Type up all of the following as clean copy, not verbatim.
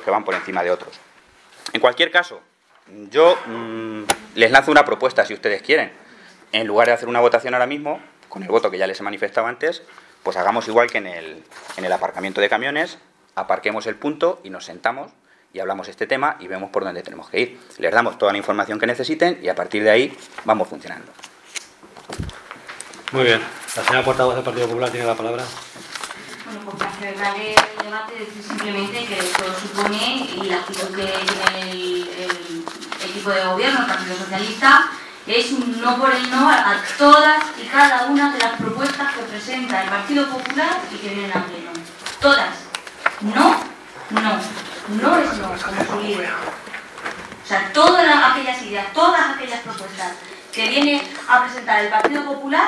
que van por encima de otros. En cualquier caso, yo les lanzo una propuesta, si ustedes quieren. En lugar de hacer una votación ahora mismo, con el voto que ya les he manifestado antes, pues hagamos igual que en el aparcamiento de camiones, aparquemos el punto y nos sentamos y hablamos este tema y vemos por dónde tenemos que ir. Les damos toda la información que necesiten y a partir de ahí vamos funcionando. Muy bien. La señora portavoz del Partido Popular tiene la palabra. Bueno, pues para cerrar el debate, decir simplemente que esto supone, y la actitud que tiene el equipo de gobierno, el Partido Socialista, es un no por el no a todas y cada una de las propuestas que presenta el Partido Popular y que vienen a pleno. Todas. No, no. No es no, como su líder. O sea, todas aquellas ideas, todas aquellas propuestas que viene a presentar el Partido Popular,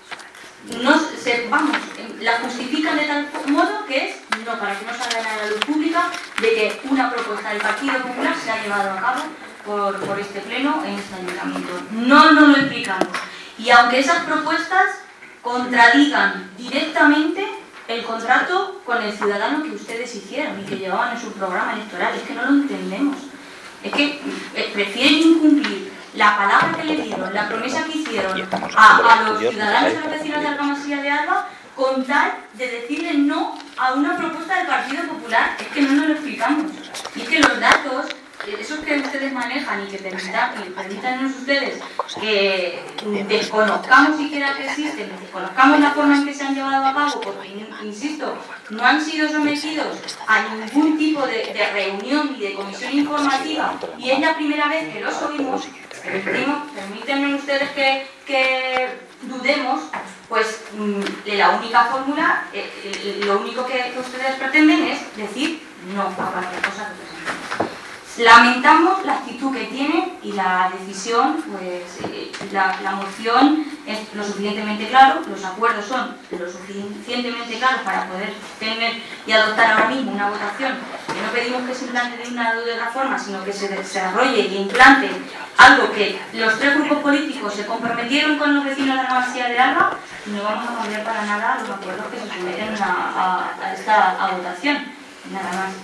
la justifican de tal modo que es no, para que no salga a la luz pública de que una propuesta del Partido Popular se ha llevado a cabo por este pleno en este ayuntamiento. No nos lo explicamos. Y aunque esas propuestas contradigan directamente el contrato con el ciudadano que ustedes hicieron y que llevaban en su programa electoral, es que no lo entendemos. Es que prefieren incumplir la palabra que le dieron, la promesa que hicieron a los ciudadanos de los vecinos de Argamasilla de Alba, con tal de decirle no a una propuesta del Partido Popular. Es que no nos lo explicamos. Y es que los datos, esos que ustedes manejan y que permitan ustedes que desconozcamos siquiera que existen, desconozcamos la forma en que se han llevado a cabo, porque, insisto, no han sido sometidos a ningún tipo de reunión ni de comisión informativa, y es la primera vez que los oímos. Permítanme ustedes que dudemos, pues la única fórmula, lo único que ustedes pretenden es decir no a cualquier cosa que presenten. Lamentamos la actitud que tienen y la decisión, pues la moción es lo suficientemente claro, los acuerdos son lo suficientemente claros para poder tener y adoptar ahora mismo una votación que no pedimos que se implante de una u otra forma, sino que se desarrolle y implante algo que los tres grupos políticos se comprometieron con los vecinos de Argamasilla de Alba, y no vamos a cambiar para nada los acuerdos que se someten a esta votación. Nada más.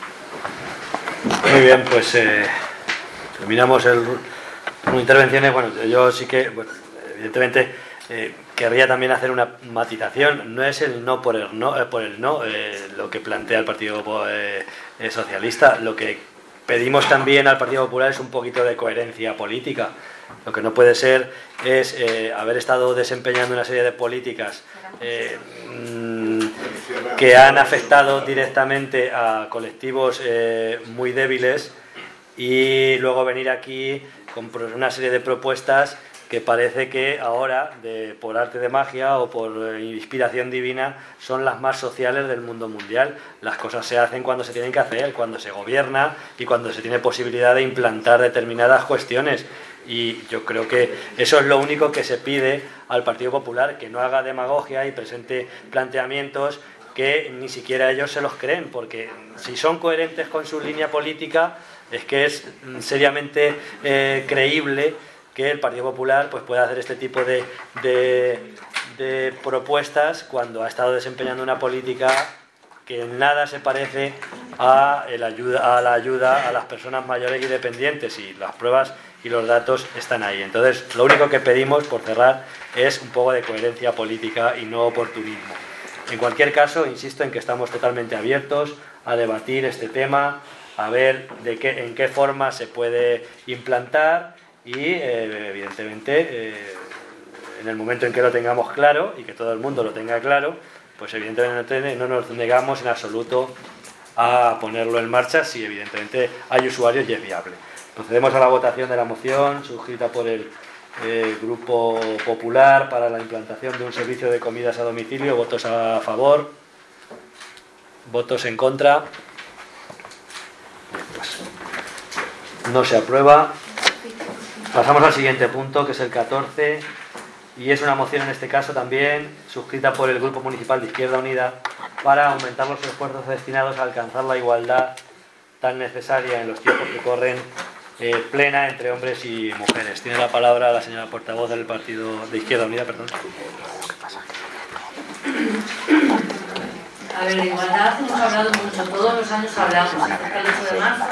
Muy bien, pues terminamos las intervenciones. Bueno, yo sí que, evidentemente, querría también hacer una matización. No es el no por el no, lo que plantea el Partido Socialista. Lo que pedimos también al Partido Popular es un poquito de coherencia política. Lo que no puede ser es haber estado desempeñando una serie de políticas que han afectado directamente a colectivos muy débiles y luego venir aquí con una serie de propuestas que parece que ahora, por arte de magia o por inspiración divina, son las más sociales del mundo mundial. Las cosas se hacen cuando se tienen que hacer, cuando se gobierna y cuando se tiene posibilidad de implantar determinadas cuestiones. Y yo creo que eso es lo único que se pide al Partido Popular, que no haga demagogia y presente planteamientos que ni siquiera ellos se los creen, porque si son coherentes con su línea política, es que es seriamente creíble que el Partido Popular pues pueda hacer este tipo de propuestas cuando ha estado desempeñando una política que en nada se parece a la ayuda a las personas mayores y dependientes, y las pruebas y los datos están ahí. Entonces, lo único que pedimos, por cerrar, es un poco de coherencia política y no oportunismo. En cualquier caso, insisto en que estamos totalmente abiertos a debatir este tema, a ver en qué forma se puede implantar y, evidentemente, en el momento en que lo tengamos claro y que todo el mundo lo tenga claro, pues evidentemente no nos negamos en absoluto a ponerlo en marcha si evidentemente hay usuarios y es viable. Procedemos a la votación de la moción suscrita por el Grupo Popular para la implantación de un servicio de comidas a domicilio. Votos a favor, votos en contra. Bien, pues no se aprueba. Pasamos al siguiente punto, que es el 14, y es una moción en este caso también suscrita por el Grupo Municipal de Izquierda Unida para aumentar los esfuerzos destinados a alcanzar la igualdad tan necesaria en los tiempos que corren, plena entre hombres y mujeres. Tiene la palabra la señora portavoz del Partido de Izquierda Unida, perdón. A ver, de igualdad hemos hablado mucho, todos los años hablamos, acerca del 8 de marzo,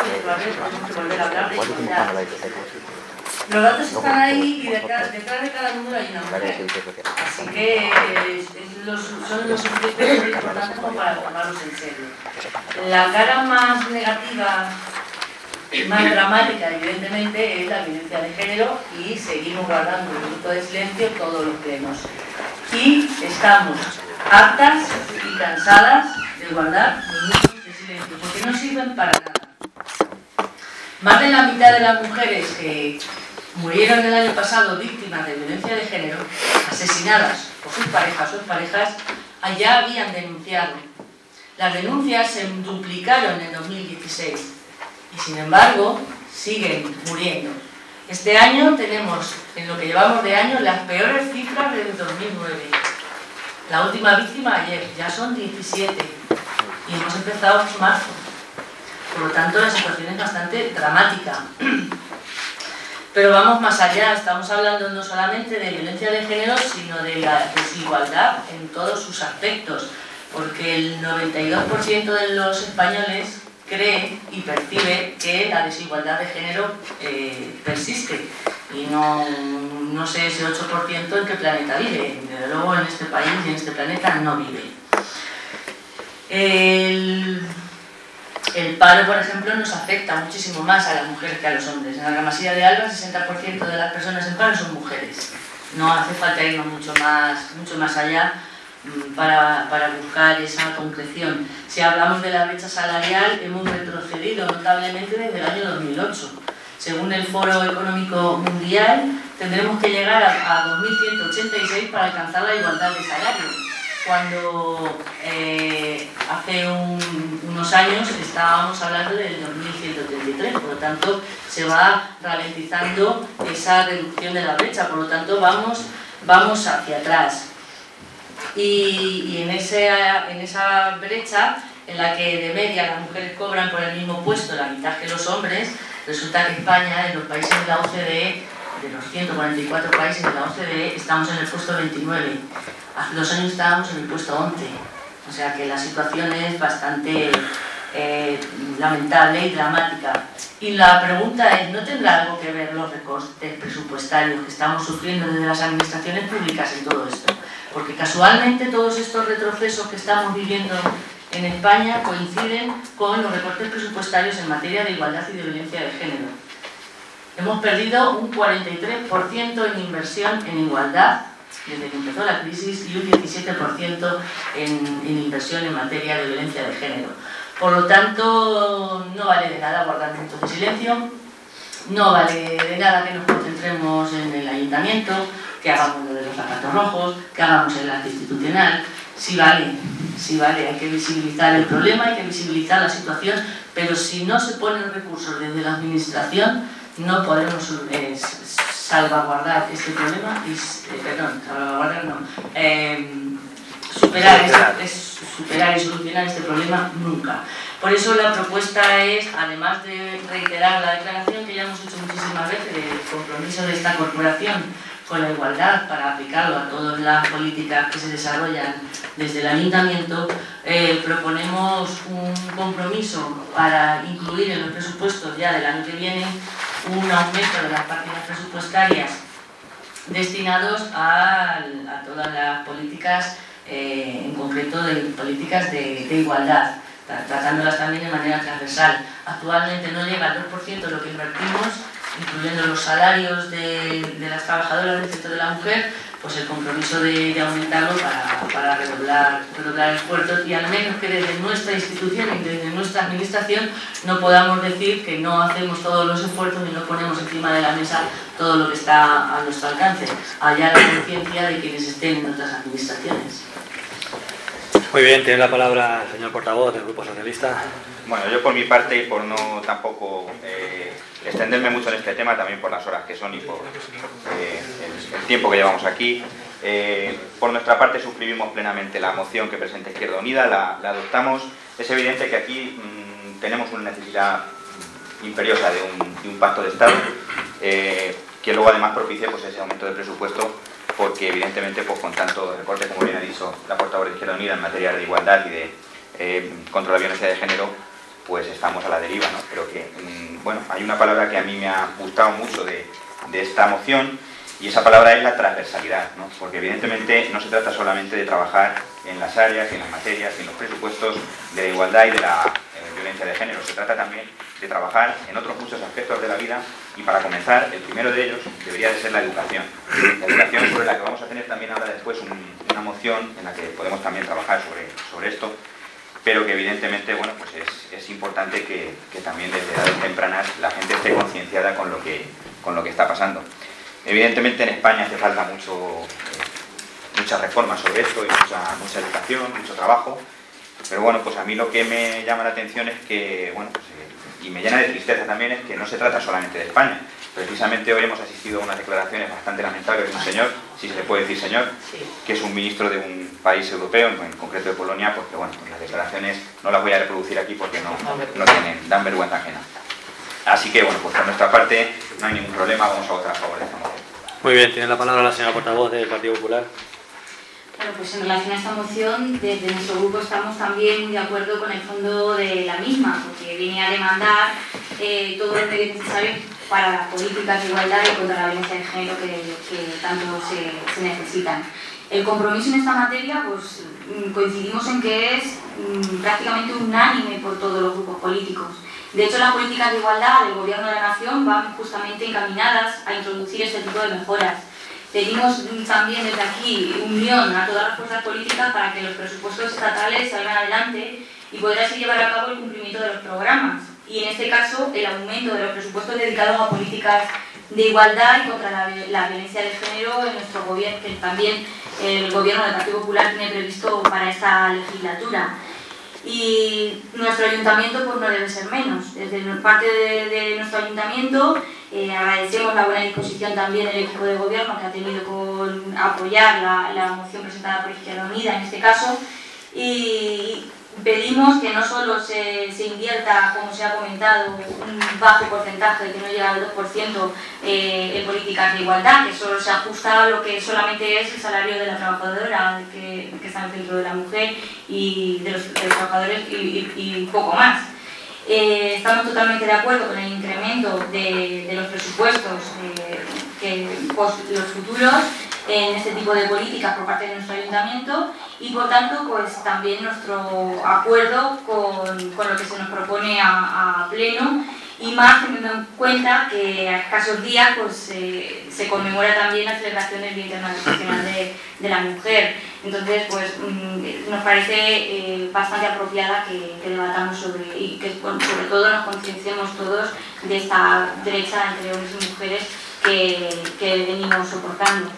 volver a hablar de igualdad. Los datos están ahí y detrás de cada número hay una mujer. Así que son lo suficientemente importantes como para tomarlos en serio. La cara más negativa, más dramática, evidentemente, es la violencia de género, y seguimos guardando un minuto de silencio todos los plenos. Y estamos hartas y cansadas de guardar minutos de silencio, porque no sirven para nada. Más de la mitad de las mujeres que murieron el año pasado víctimas de violencia de género, asesinadas por sus parejas o parejas, ya habían denunciado. Las denuncias se duplicaron en 2016 y, sin embargo, siguen muriendo. Este año tenemos, en lo que llevamos de año, las peores cifras desde 2009. La última víctima ayer, ya son 17 y hemos empezado en marzo. Por lo tanto, la situación es bastante dramática. Pero vamos más allá, estamos hablando no solamente de violencia de género, sino de la desigualdad en todos sus aspectos, porque el 92% de los españoles cree y percibe que la desigualdad de género persiste, y no sé ese 8% en qué planeta vive. Desde luego en este país y en este planeta no vive. El paro, por ejemplo, nos afecta muchísimo más a las mujeres que a los hombres. En la Masía de Alba, el 60% de las personas en paro son mujeres. No hace falta irnos mucho más allá para buscar esa concreción. Si hablamos de la brecha salarial, hemos retrocedido notablemente desde el año 2008. Según el Foro Económico Mundial, tendremos que llegar a 2186 para alcanzar la igualdad de salario, cuando hace unos años estábamos hablando del 2133, por lo tanto se va ralentizando esa reducción de la brecha, por lo tanto vamos hacia atrás. Y en esa brecha, en la que de media las mujeres cobran por el mismo puesto la mitad que los hombres, resulta que España, en los países de la OCDE, de los 144 países de la OCDE, estamos en el puesto 29. Hace 2 años estábamos en el puesto 11. O sea que la situación es bastante lamentable y dramática. Y la pregunta es, ¿no tendrá algo que ver los recortes presupuestarios que estamos sufriendo desde las administraciones públicas en todo esto? Porque casualmente todos estos retrocesos que estamos viviendo en España coinciden con los recortes presupuestarios en materia de igualdad y de violencia de género. Hemos perdido un 43% en inversión en igualdad desde que empezó la crisis y un 17% en inversión en materia de violencia de género. Por lo tanto, no vale de nada guardar minutos de silencio, no vale de nada que nos concentremos en el ayuntamiento, que hagamos lo de los zapatos rojos, que hagamos el acto institucional. Sí vale, hay que visibilizar el problema, hay que visibilizar la situación, pero si no se ponen recursos desde la administración, no podemos salvaguardar este problema superar y solucionar este problema nunca. Por eso la propuesta es, además de reiterar la declaración que ya hemos hecho muchísimas veces, del compromiso de esta corporación con la igualdad para aplicarlo a todas las políticas que se desarrollan desde el ayuntamiento, proponemos un compromiso para incluir en los presupuestos ya del año que viene un aumento de las partidas presupuestarias destinados a todas las políticas, en concreto de políticas de igualdad, tratándolas también de manera transversal. Actualmente no llega al 2% lo que invertimos, incluyendo los salarios de las trabajadoras del sector de la mujer, pues el compromiso de aumentarlo para redoblar esfuerzos, y al menos que desde nuestra institución y desde nuestra administración no podamos decir que no hacemos todos los esfuerzos y no ponemos encima de la mesa todo lo que está a nuestro alcance. Allá la conciencia de quienes estén en otras administraciones. Muy bien, tiene la palabra el señor portavoz del Grupo Socialista. Bueno, yo por mi parte, y por no tampoco extenderme mucho en este tema, también por las horas que son y por el tiempo que llevamos aquí, por nuestra parte suscribimos plenamente la moción que presenta Izquierda Unida, la adoptamos. Es evidente que aquí tenemos una necesidad imperiosa de un pacto de Estado, que luego además propicie pues, ese aumento de presupuesto, porque evidentemente pues, con tanto recorte, como bien ha dicho la portavoz de Izquierda Unida, en materia de igualdad y de contra la violencia de género, pues estamos a la deriva, ¿no? Pero que bueno, hay una palabra que a mí me ha gustado mucho de esta moción, y esa palabra es la transversalidad, ¿no? Porque evidentemente no se trata solamente de trabajar en las áreas, en las materias, en los presupuestos de la igualdad y de la violencia de género. Se trata también de trabajar en otros muchos aspectos de la vida, y para comenzar, el primero de ellos debería de ser la educación. La educación, sobre la que vamos a tener también ahora después una moción en la que podemos también trabajar sobre esto, pero que evidentemente, bueno, pues es importante que también desde edades tempranas la gente esté concienciada con lo que está pasando. Evidentemente en España hace falta muchas reformas sobre esto, y mucha educación, mucho trabajo, pero bueno, pues a mí lo que me llama la atención es que, bueno, pues, y me llena de tristeza también, es que no se trata solamente de España. Precisamente hoy hemos asistido a unas declaraciones bastante lamentables de un señor, si se le puede decir señor, que es un ministro de un país europeo, en concreto de Polonia, porque bueno, pues las declaraciones no las voy a reproducir aquí porque dan vergüenza ajena. Así que bueno, pues por nuestra parte no hay ningún problema, vamos a votar a favor de esta moción. Muy bien, tiene la palabra la señora portavoz del Partido Popular. Bueno, pues en relación a esta moción, desde nuestro grupo estamos también de acuerdo con el fondo de la misma, porque viene a demandar todo lo que es necesario para las políticas de igualdad y contra la violencia de género que tanto se necesitan. El compromiso en esta materia, pues coincidimos en que es prácticamente unánime por todos los grupos políticos. De hecho, las políticas de igualdad del Gobierno de la Nación van justamente encaminadas a introducir este tipo de mejoras. Pedimos también desde aquí unión a todas las fuerzas políticas para que los presupuestos estatales salgan adelante y poder así llevar a cabo el cumplimiento de los programas. Y en este caso, el aumento de los presupuestos dedicados a políticas de igualdad y contra la violencia de género en nuestro gobierno, que también el Gobierno del Partido Popular tiene previsto para esta legislatura. Y nuestro ayuntamiento pues no debe ser menos. Desde parte de nuestro ayuntamiento agradecemos la buena disposición también del equipo de gobierno que ha tenido con apoyar la moción presentada por Izquierda Unida en este caso, y pedimos que no solo se invierta, como se ha comentado, un bajo porcentaje que no llega al 2% en políticas de igualdad, que solo se ajusta a lo que solamente es el salario de la trabajadora que está dentro de la mujer y de los trabajadores y poco más. Estamos totalmente de acuerdo con el incremento de los presupuestos los futuros en este tipo de políticas por parte de nuestro ayuntamiento, y por tanto pues también nuestro acuerdo con lo que se nos propone a pleno, y más teniendo en cuenta que a escasos días pues se conmemora también la celebración del Día Internacional de la Mujer. Entonces pues nos parece bastante apropiada que debatamos sobre, y que sobre todo nos concienciemos todos de esta brecha entre hombres y mujeres que venimos soportando.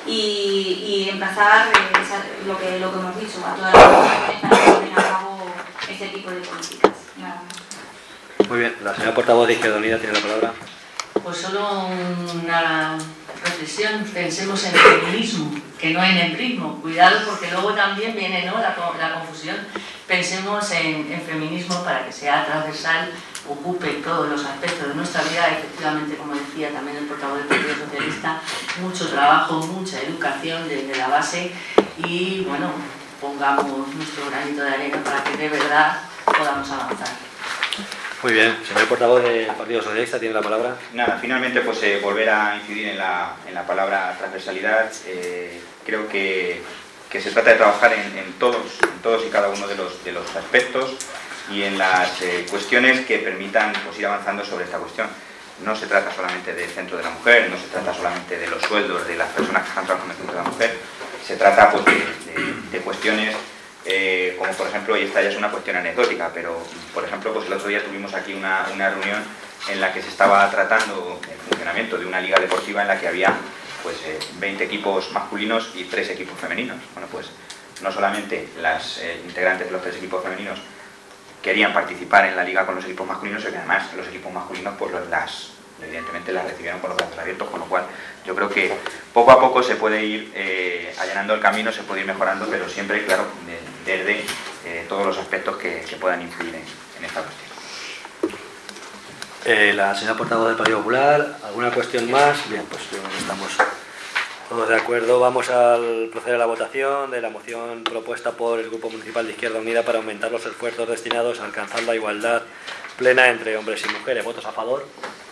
Y emplazar lo que hemos dicho a todas las personas para que lleven a cabo este tipo de políticas. Nada más. Muy bien, la señora portavoz de Izquierda Unida tiene la palabra. Pues solo una reflexión, pensemos en el feminismo, que no en embrismo. Cuidado, porque luego también viene, ¿no?, la confusión. Pensemos en feminismo para que sea transversal, ocupe todos los aspectos de nuestra vida. Efectivamente, como decía también el portavoz del Partido Socialista, mucho trabajo, mucha educación desde la base, y bueno, pongamos nuestro granito de arena para que de verdad podamos avanzar. Muy bien, señor portavoz del Partido Socialista tiene la palabra. Nada, finalmente pues volver a incidir en la palabra transversalidad. Creo que se trata de trabajar en todos y cada uno de los aspectos y en las cuestiones que permitan pues ir avanzando sobre esta cuestión. No se trata solamente del centro de la mujer, no se trata solamente de los sueldos de las personas que están trabajando en el centro de la mujer, se trata pues de cuestiones como por ejemplo, y esta ya es una cuestión anecdótica, pero por ejemplo pues el otro día tuvimos aquí una reunión en la que se estaba tratando el funcionamiento de una liga deportiva en la que había pues 20 equipos masculinos y 3 equipos femeninos. Bueno, pues no solamente las integrantes de los 3 equipos femeninos querían participar en la liga con los equipos masculinos, sino que además los equipos masculinos pues evidentemente las recibieron con los brazos abiertos, con lo cual yo creo que poco a poco se puede ir allanando el camino, se puede ir mejorando, pero siempre, claro, desde todos los aspectos que puedan influir en esta cuestión. La señora portavoz del Partido Popular, ¿alguna cuestión más? Bien, pues yo creo que estamos todos de acuerdo. Vamos al proceder a la votación de la moción propuesta por el Grupo Municipal de Izquierda Unida para aumentar los esfuerzos destinados a alcanzar la igualdad plena entre hombres y mujeres. ¿Votos a favor?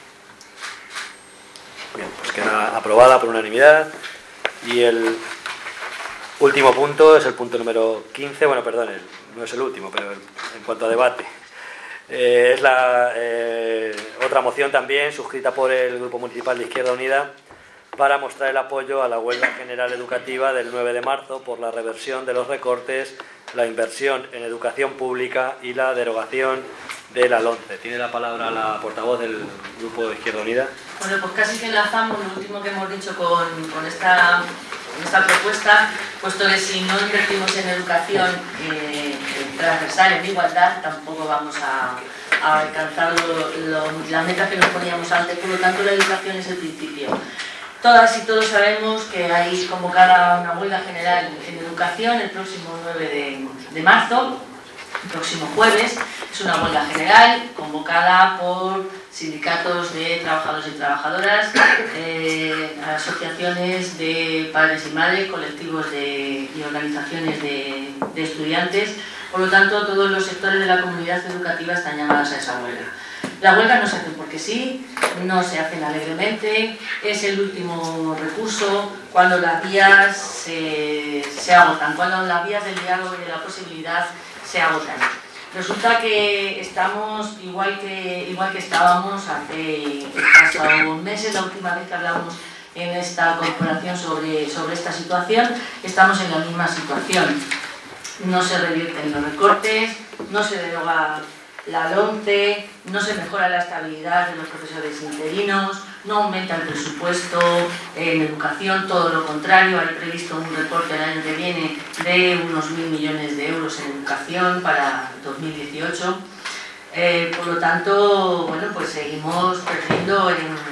Bien, pues queda aprobada por unanimidad. Y el último punto es el punto número 15. Bueno, perdón, no es el último, pero en cuanto a debate. Es la otra moción también suscrita por el Grupo Municipal de Izquierda Unida para mostrar el apoyo a la huelga general educativa del 9 de marzo por la reversión de los recortes, la inversión en educación pública y la derogación de la LOMCE. Tiene la palabra la portavoz del Grupo de Izquierda Unida. Bueno, pues casi que enlazamos lo último que hemos dicho con esta propuesta, puesto que si no invertimos en educación transversal, en igualdad, tampoco vamos a alcanzar las metas que nos poníamos antes. Por lo tanto, la educación es el principio. Todas y todos sabemos que hay convocada una huelga general en educación el próximo 9 de marzo, el próximo jueves. Es una huelga general convocada por sindicatos de trabajadores y trabajadoras, asociaciones de padres y madres, colectivos y organizaciones de estudiantes. Por lo tanto, todos los sectores de la comunidad educativa están llamados a esa huelga. La huelga no se hace porque sí, no se hacen alegremente, es el último recurso cuando las vías se agotan, cuando las vías del diálogo y de la posibilidad se agotan. Resulta que estamos igual que estábamos hace pasados meses, la última vez que hablamos en esta corporación sobre esta situación, estamos en la misma situación. No se revierten los recortes, no se deroga la LOMCE, no se mejora la estabilidad de los profesores interinos, no aumenta el presupuesto en educación, todo lo contrario, hay previsto un recorte el año que viene de unos 1.000 millones de euros en educación para 2018. Por lo tanto, bueno, pues seguimos perdiendo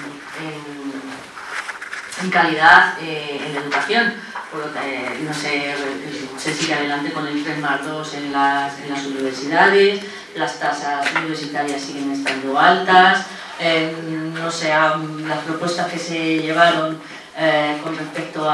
en calidad en educación. No se sigue adelante con el 3+2 en las universidades, las tasas universitarias siguen estando altas, las propuestas que se llevaron con respecto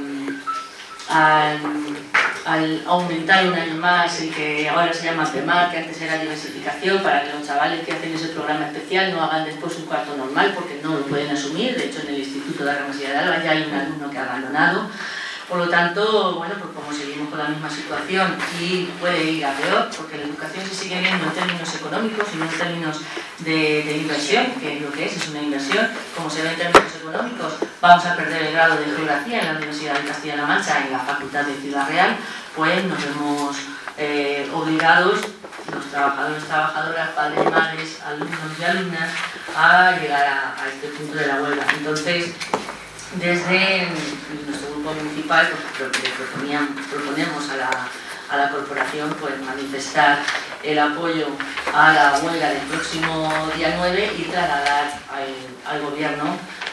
al aumentar un año más el que ahora se llama PEMAR, que antes era diversificación, para que los chavales que hacen ese programa especial no hagan después un cuarto normal porque no lo pueden asumir. De hecho, en el Instituto de Argamasilla de Alba ya hay un alumno que ha abandonado. Por lo tanto, bueno, pues como seguimos con la misma situación y puede ir a peor, porque la educación se sigue viendo en términos económicos y no en términos de inversión, que es lo que es una inversión. Como se ve en términos económicos, vamos a perder el grado de geografía en la Universidad de Castilla-La Mancha, en la Facultad de Ciudad Real, pues nos vemos obligados, los trabajadores, trabajadoras, padres, madres, alumnos y alumnas, a llegar a este punto de la huelga. Entonces, desde nuestro grupo municipal proponemos a la corporación pues manifestar el apoyo a la huelga del próximo día 9 y trasladar al gobierno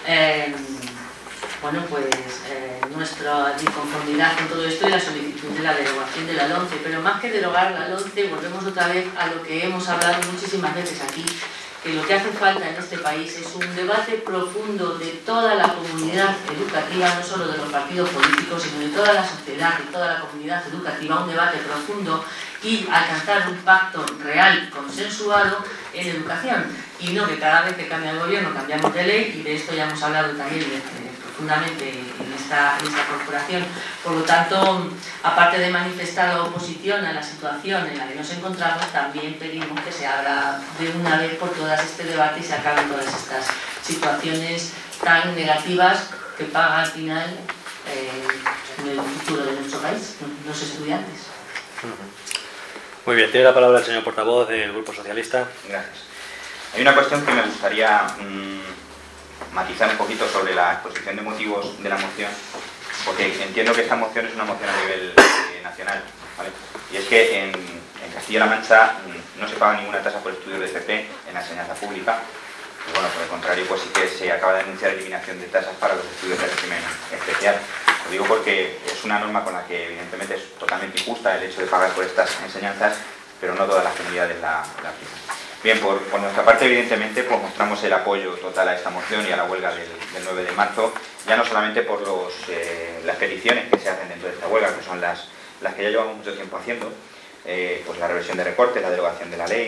nuestra disconformidad con todo esto y la solicitud de la derogación de la LOMCE. Pero más que derogar la LOMCE, volvemos otra vez a lo que hemos hablado muchísimas veces aquí, que lo que hace falta en este país es un debate profundo de toda la comunidad educativa, no solo de los partidos políticos, sino de toda la sociedad, de toda la comunidad educativa, un debate profundo y alcanzar un pacto real, consensuado en educación. Y no que cada vez que cambia el gobierno cambiamos de ley, y de esto ya hemos hablado también profundamente en esta corporación. Por lo tanto, aparte de manifestar la oposición a la situación en la que nos encontramos, también pedimos que se abra de una vez por todas este debate y se acaben todas estas situaciones tan negativas que pagan al final el futuro de nuestro país, los estudiantes. Muy bien, tiene la palabra el señor portavoz del Grupo Socialista. Gracias. Hay una cuestión que me gustaría matizar un poquito sobre la exposición de motivos de la moción, porque entiendo que esta moción es una moción a nivel nacional, ¿vale? Y es que en Castilla-La Mancha no se paga ninguna tasa por estudios de FP en la enseñanza pública. Y bueno, por el contrario, pues sí que se acaba de anunciar eliminación de tasas para los estudios de régimen especial. Lo digo porque es una norma con la que evidentemente es totalmente injusta el hecho de pagar por estas enseñanzas, pero no todas las comunidades la aplican. Bien, por nuestra parte, evidentemente, pues mostramos el apoyo total a esta moción y a la huelga del 9 de marzo, ya no solamente por las peticiones que se hacen dentro de esta huelga, que son las que ya llevamos mucho tiempo haciendo, pues la reversión de recortes, la derogación de la ley,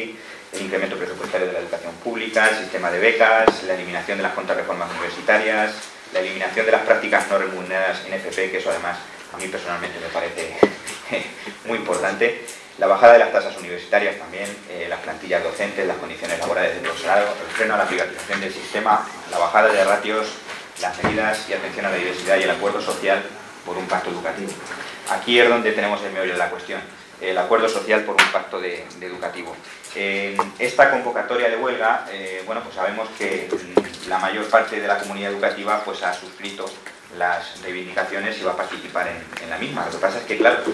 el incremento presupuestario de la educación pública, el sistema de becas, la eliminación de las contrarreformas universitarias, la eliminación de las prácticas no remuneradas en FP, que eso además a mí personalmente me parece muy importante, la bajada de las tasas universitarias también, las plantillas docentes, las condiciones laborales del profesorado, el freno a la privatización del sistema, la bajada de ratios, las medidas y atención a la diversidad y el acuerdo social por un pacto educativo. Aquí es donde tenemos el meollo de la cuestión, el acuerdo social por un pacto educativo. Esta convocatoria de huelga, bueno, pues sabemos que la mayor parte de la comunidad educativa pues ha suscrito las reivindicaciones y va a participar en la misma. Lo que pasa es que, claro,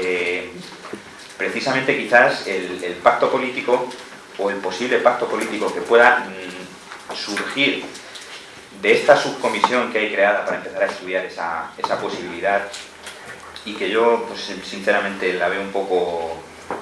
precisamente quizás el pacto político o el posible pacto político que pueda surgir de esta subcomisión que hay creada para empezar a estudiar esa posibilidad, y que yo pues sinceramente la veo un poco,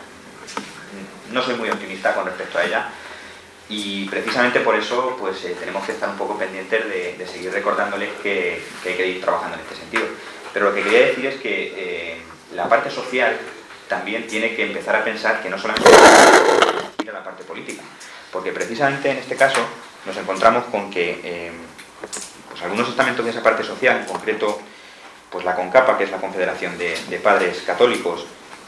no soy muy optimista con respecto a ella, y precisamente por eso pues tenemos que estar un poco pendientes de seguir recordándoles que hay que ir trabajando en este sentido. Pero lo que quería decir es que la parte social también tiene que empezar a pensar que no solamente ir a la parte política, porque precisamente en este caso nos encontramos con que pues algunos estamentos de esa parte social, en concreto pues la CONCAPA, que es la Confederación de Padres Católicos,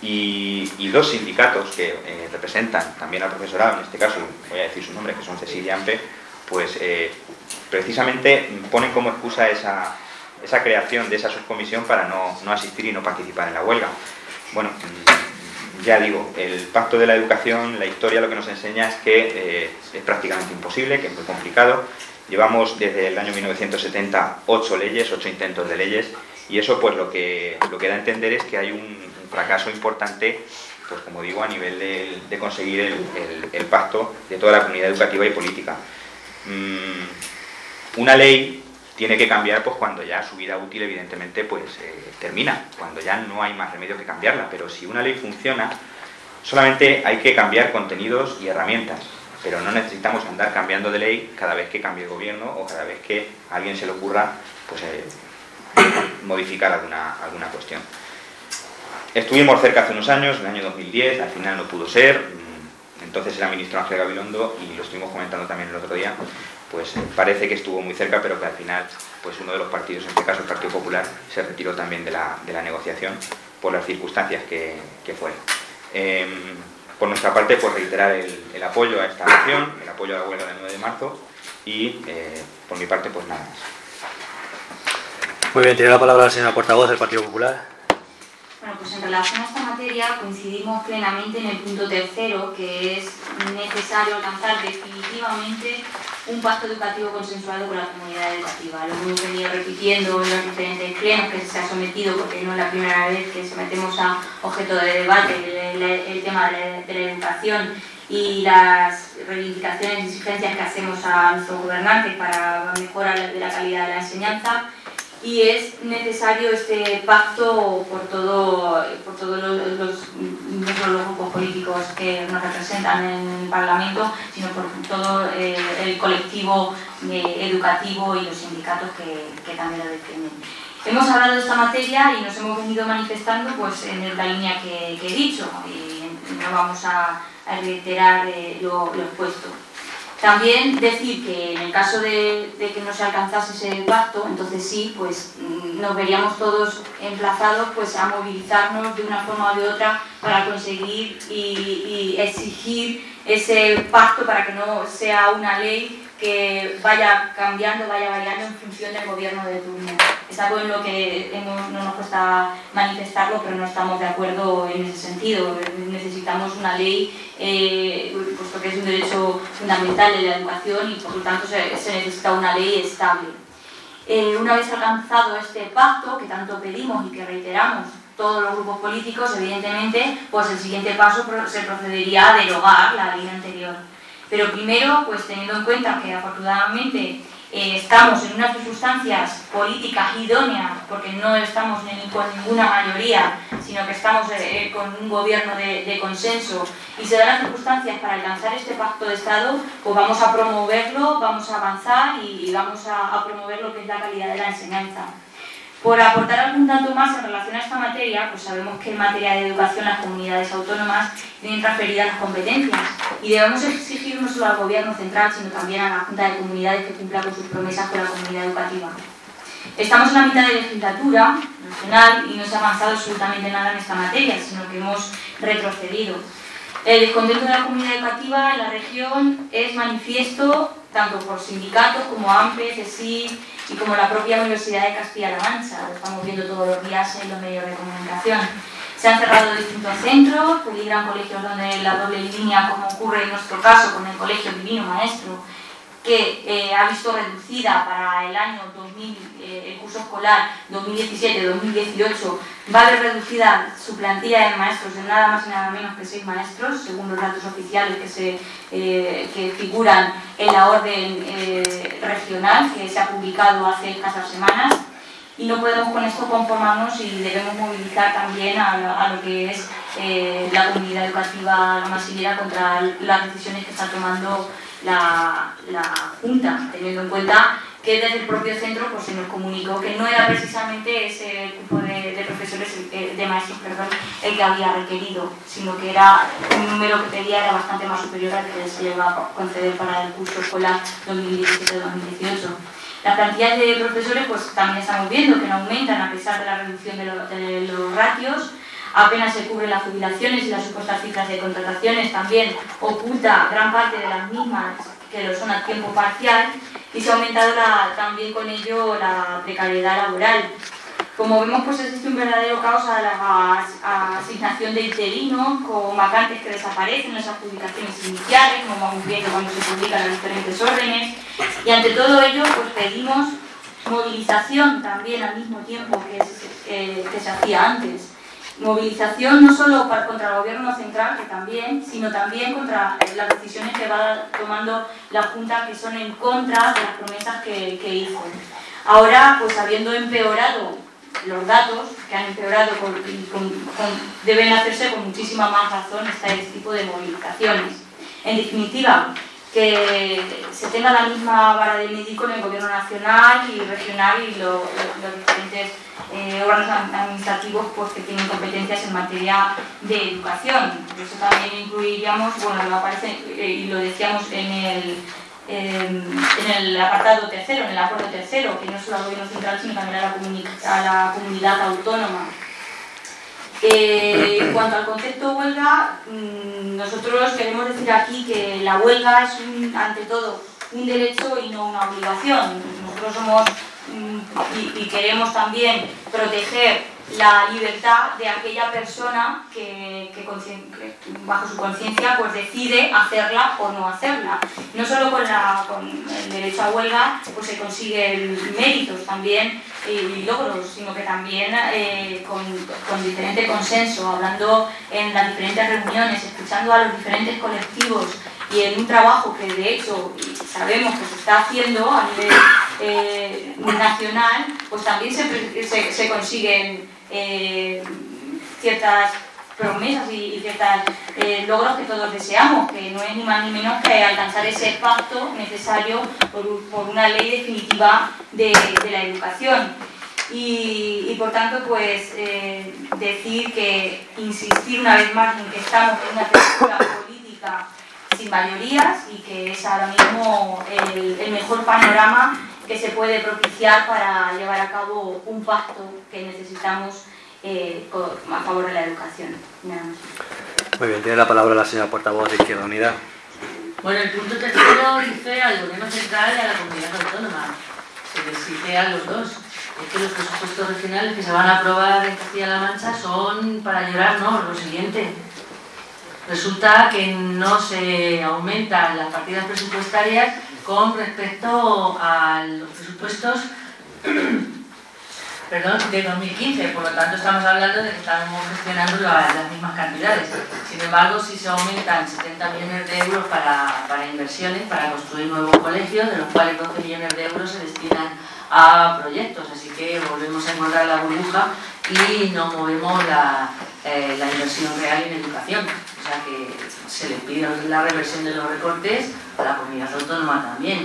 y dos sindicatos que representan también al profesorado, en este caso voy a decir su nombre, que son CESID y AMPE, pues precisamente ponen como excusa esa creación de esa subcomisión para no asistir y no participar en la huelga. Bueno, ya digo, el pacto de la educación, la historia lo que nos enseña es que es prácticamente imposible, que es muy complicado. Llevamos desde el año 1970 8 intentos de leyes, y eso pues lo que da a entender es que hay un fracaso importante, pues como digo, a nivel de conseguir el pacto de toda la comunidad educativa y política. Una ley tiene que cambiar pues cuando ya su vida útil evidentemente pues termina, cuando ya no hay más remedio que cambiarla, pero si una ley funciona, solamente hay que cambiar contenidos y herramientas, pero no necesitamos andar cambiando de ley cada vez que cambie el gobierno o cada vez que a alguien se le ocurra pues modificar alguna cuestión. Estuvimos cerca hace unos años, en el año 2010, al final no pudo ser, entonces era ministro Ángel Gabilondo, y lo estuvimos comentando también el otro día, pues parece que estuvo muy cerca, pero que al final pues uno de los partidos, en este caso el Partido Popular, se retiró también de la negociación por las circunstancias que fueron. Por nuestra parte, pues reiterar el apoyo a esta acción, el apoyo a la huelga del 9 de marzo, y por mi parte pues nada más. Muy bien, tiene la palabra la señora portavoz del Partido Popular. Bueno, pues en relación a esta materia coincidimos plenamente en el punto tercero, que es necesario alcanzar definitivamente un pacto educativo consensuado con la comunidad educativa. Lo hemos venido repitiendo en los diferentes plenos que se ha sometido, porque no es la primera vez que sometemos a objeto de debate el tema de la educación y las reivindicaciones y exigencias que hacemos a nuestros gobernantes para mejorar la calidad de la enseñanza. Y es necesario este pacto por todos los grupos políticos que nos representan en el Parlamento, sino por todo el colectivo educativo y los sindicatos que también lo defienden. Hemos hablado de esta materia y nos hemos venido manifestando pues, en la línea que he dicho, y no vamos a reiterar lo expuesto. También decir que en el caso de que no se alcanzase ese pacto, entonces sí, pues nos veríamos todos emplazados pues, a movilizarnos de una forma o de otra para conseguir y exigir ese pacto, para que no sea una ley que vaya cambiando, vaya variando en función del gobierno de turno. Es algo en lo que no nos cuesta manifestarlo, pero no estamos de acuerdo en ese sentido. Necesitamos una ley, puesto que es un derecho fundamental de la educación, y por lo tanto se necesita una ley estable. Una vez alcanzado este pacto, que tanto pedimos y que reiteramos todos los grupos políticos, evidentemente, pues el siguiente paso se procedería a derogar la ley anterior. Pero primero, pues teniendo en cuenta que afortunadamente estamos en unas circunstancias políticas idóneas, porque no estamos con ninguna mayoría, sino que estamos con un gobierno de consenso, y se dan las circunstancias para alcanzar este pacto de Estado, pues vamos a promoverlo, vamos a avanzar y vamos a promover lo que es la calidad de la enseñanza. Por aportar algún dato más en relación a esta materia, pues sabemos que en materia de educación las comunidades autónomas tienen transferidas las competencias y debemos exigir no solo al Gobierno central, sino también a la Junta de Comunidades que cumpla con sus promesas con la comunidad educativa. Estamos en la mitad de legislatura nacional y no se ha avanzado absolutamente nada en esta materia, sino que hemos retrocedido. El descontento de la comunidad educativa en la región es manifiesto tanto por sindicatos como AMPE, CSIC y como la propia Universidad de Castilla-La Mancha. Lo estamos viendo todos los días en los medios de comunicación. Se han cerrado distintos centros, peligran colegios donde la doble línea, como ocurre en nuestro caso con el Colegio Divino Maestro, que ha visto reducida para el año 2000, el curso escolar 2017-2018, va a ver reducida su plantilla de maestros en nada más y nada menos que 6 maestros, según los datos oficiales que figuran en la orden regional que se ha publicado hace escasas semanas. Y no podemos con esto conformarnos y debemos movilizar también a lo que es la comunidad educativa masivera contra las decisiones que está tomando la Junta, teniendo en cuenta que desde el propio centro pues, se nos comunicó que no era precisamente ese grupo de profesores, de maestros, perdón, el que había requerido, sino que era un número que pedía era bastante más superior al que se iba a conceder para el curso escolar 2017-2018. Las plantillas de profesores pues también estamos viendo que no aumentan a pesar de la reducción de los ratios. Apenas se cubren las jubilaciones y las supuestas cifras de contrataciones también oculta gran parte de las mismas que lo son a tiempo parcial y se ha aumentado también con ello la precariedad laboral. Como vemos, pues existe un verdadero caos a la asignación de interinos con vacantes que desaparecen en esas publicaciones iniciales, como vamos viendo cuando se publican las diferentes órdenes, y ante todo ello pues pedimos movilización también al mismo tiempo que se hacía antes. Movilización no solo contra el Gobierno central, que también, sino también contra las decisiones que va tomando la Junta, que son en contra de las promesas que hizo. Ahora, pues habiendo empeorado los datos, que han empeorado deben hacerse con muchísima más razón este tipo de movilizaciones. En definitiva, que se tenga la misma vara de medir con el Gobierno nacional y regional y los diferentes órganos administrativos pues, que tienen competencias en materia de educación. Eso también incluiríamos, bueno, lo aparece y lo decíamos en el apartado tercero, en el acuerdo tercero, que no solo al Gobierno central, sino también a la comunidad autónoma. En cuanto al concepto huelga, nosotros queremos decir aquí que la huelga es ante todo un derecho y no una obligación. Nosotros somos y queremos también proteger la libertad de aquella persona que bajo su conciencia pues decide hacerla o no hacerla. No solo con el derecho a huelga pues se consiguen méritos también y logros, sino que también con diferente consenso, hablando en las diferentes reuniones, escuchando a los diferentes colectivos y en un trabajo que de hecho sabemos que se está haciendo a nivel nacional, pues también se consiguen ciertas promesas y ciertos logros que todos deseamos, que no es ni más ni menos que alcanzar ese pacto necesario por una ley definitiva de la educación. Y por tanto, pues decir que insistir una vez más en que estamos en una textura política sin mayorías y que es ahora mismo el mejor panorama que se puede propiciar para llevar a cabo un pacto que necesitamos a favor de la educación. Nada más. Muy bien, tiene la palabra la señora portavoz de Izquierda Unida. Bueno, el punto tercero dice al Gobierno central y a la comunidad autónoma. Se les exige a los dos. Es que los presupuestos regionales que se van a aprobar en Castilla-La Mancha son para llorar, ¿no? Lo siguiente. Resulta que no se aumentan las partidas presupuestarias con respecto a los presupuestos de 2015, por lo tanto estamos hablando de que estamos gestionando las mismas cantidades. Sin embargo, sí se aumentan 70 millones de euros para inversiones, para construir nuevos colegios, de los cuales 12 millones de euros se destinan a proyectos, así que volvemos a encontrar la burbuja y no movemos la inversión real en educación. O sea que se le pide la reversión de los recortes a la comunidad autónoma también.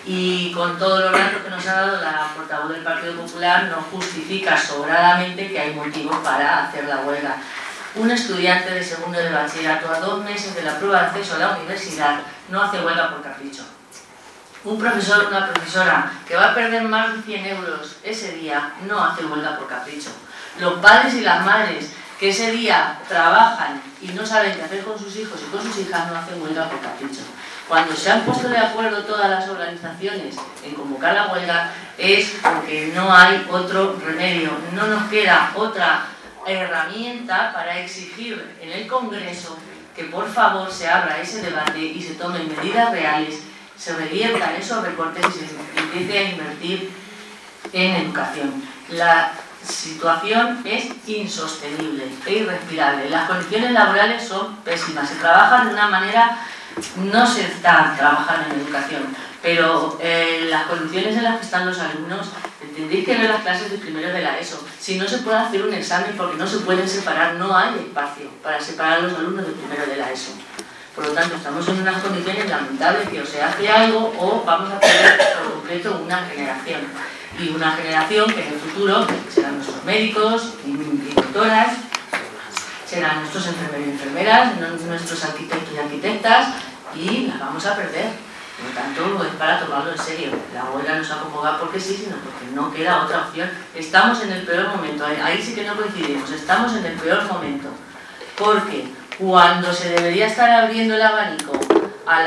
Y con todos los datos que nos ha dado la portavoz del Partido Popular, nos justifica sobradamente que hay motivos para hacer la huelga. Un estudiante de segundo de bachillerato a 2 meses de la prueba de acceso a la universidad no hace huelga por capricho. Un profesor o una profesora que va a perder más de 100 euros ese día no hace huelga por capricho. Los padres y las madres que ese día trabajan y no saben qué hacer con sus hijos y con sus hijas no hacen huelga por capricho. Cuando se han puesto de acuerdo todas las organizaciones en convocar la huelga es porque no hay otro remedio, no nos queda otra herramienta para exigir en el Congreso que por favor se abra ese debate y se tomen medidas reales, se reviertan esos recortes y se empiece a invertir en educación. La situación es insostenible e irrespirable. Las condiciones laborales son pésimas. Se trabaja de una manera, no se está trabajando en educación, pero las condiciones en las que están los alumnos, tendréis que ver las clases de primero de la ESO. Si no se puede hacer un examen porque no se pueden separar, no hay espacio para separar a los alumnos de primero de la ESO. Por lo tanto, estamos en unas condiciones lamentables que o se hace algo o vamos a perder por completo una generación. Y una generación que en el futuro serán nuestros médicos y doctoras, serán nuestros enfermeros y enfermeras, nuestros arquitectos y arquitectas, y las vamos a perder. Por lo tanto, es para tomarlo en serio. La huelga no se ha convocado porque sí, sino porque no queda otra opción. Estamos en el peor momento, ahí sí que no coincidimos, estamos en el peor momento. Porque cuando se debería estar abriendo el abanico a